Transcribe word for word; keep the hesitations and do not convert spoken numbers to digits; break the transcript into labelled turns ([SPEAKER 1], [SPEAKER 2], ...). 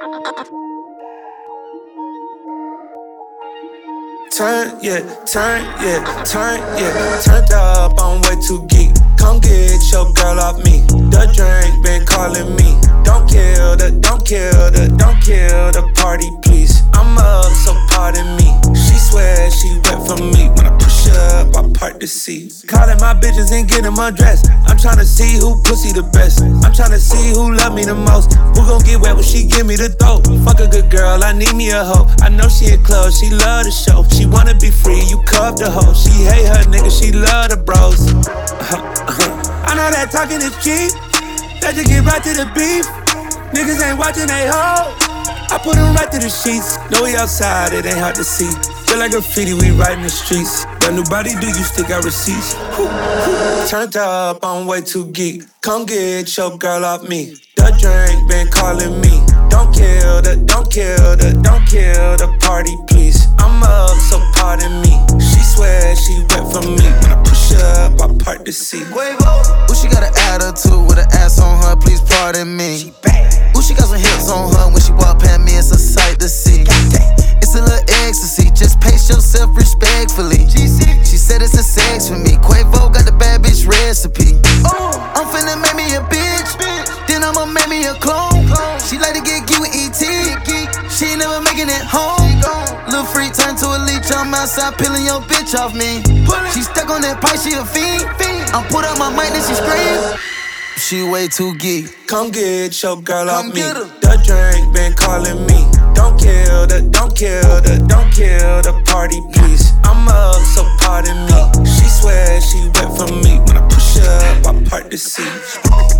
[SPEAKER 1] Turn, yeah, turn, yeah, turn, yeah. Turned up, I'm way too geek. Come get your girl off me. The drink been calling me. Don't kill the, don't kill the, don't kill the party, please. I'm up, so pardon me. She swears she wet for me. When I push up, I part the seat. Calling my bitches and get them undressed. I'm tryna see who pussy the best. I'm tryna see who love me the most. Who gon' get wet when she give me the throat? Fuck a good girl, I need me a hoe. I know she a club, she love the show. She wanna be free, you cuff the hoe. She hate her nigga, she love the bros. I know that talking is cheap. That just get right to the beef. Niggas ain't watching they hoe. I put them right to the sheets. Know we outside, it ain't hard to see. Feel like graffiti, we right in the streets. Got new body, do you stick out receipts? Turned up, I'm way too geek. Come get your girl off me. The drink been calling me. Don't kill the, don't kill the, don't kill the party, please. I'm up, so pardon me. She swears she wet for me. When I push up, I part the seat.
[SPEAKER 2] Ooh, she got an attitude with an ass on her, please pardon me. Ooh, she got some hips on her. When she walk past me, it's a sight to see. It's a little ecstasy, just pace yourself respectfully. She said it's a sex for me. Quavo got the bad bitch recipe. Oh, I'm finna make me a bitch, then I'ma make me a clone. She like to get geek with E T. She ain't never making it home. Little freak turn to a leech. I'm outside peeling your bitch off me. She stuck on that pipe, she a fiend. I'm put up my mic, then she scream. She way too geek.
[SPEAKER 1] Come get your girl
[SPEAKER 2] Come
[SPEAKER 1] off me.
[SPEAKER 2] get her.
[SPEAKER 1] The drink been calling me. Don't kill the, don't kill the, don't kill the party, please. I'm up, so pardon me. She swears she wet for me. When I push up, I part the seat.